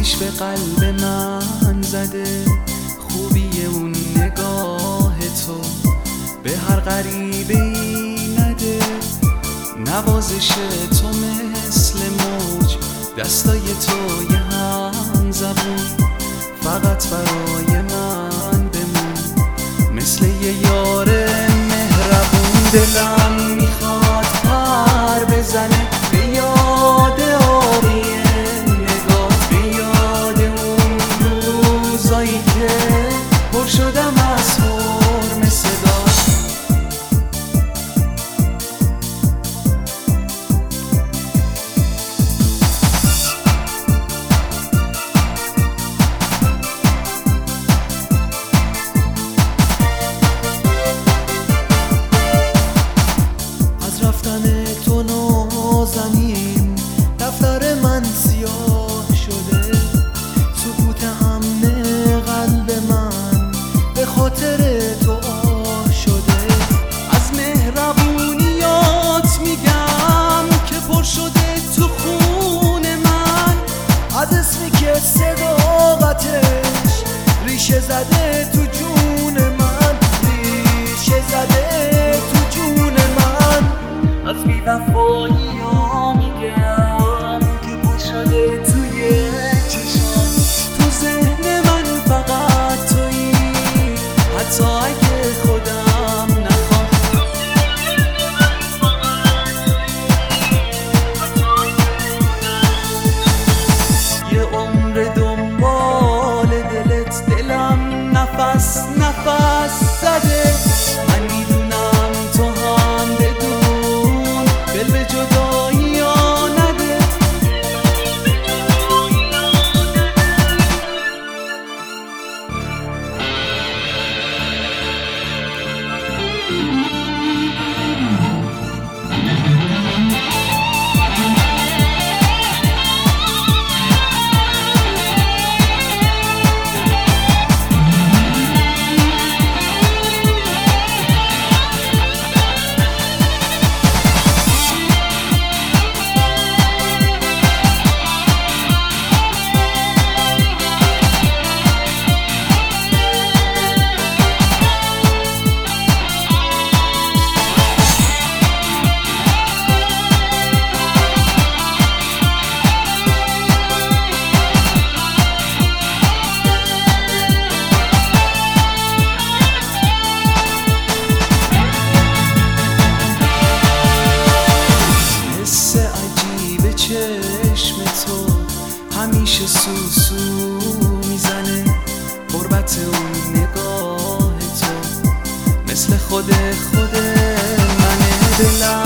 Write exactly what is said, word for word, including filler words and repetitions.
آتیش به قلب من زده، خوبی اون نگاه تو به هر غریبه ای نده. نوازش تو مثل موج، دستای تو یه هم زبون، فقط برای من بمون مثل یه یار مهربون. دلم میخواد پر بزنه به یاد آریه نگات، به یاد اون روزایی که پر شدم از حرم صدات. تو نازنین دفتر من سیاه شده، سکوت امن قلب من به خاطر تو آه شده. از مهربونیات میگم که پر شده تو خون من، از اسمی که صداقتش ریشه زده تو جون من، ریشه زده تو جون من. از بی‌وفایی ها میگم که پر شده توی چشم، تو ذهن من فقط تویی، حتی اگه خودم نخوام. یه عمر دنبال دلت، دلم نفس نفس زده. من میدونم تو هم بدون دل به جدایی ها نده. چشم تو همیشه سوسو میزنه، قربت اون نگاه تو مثل خود خود منه. دلم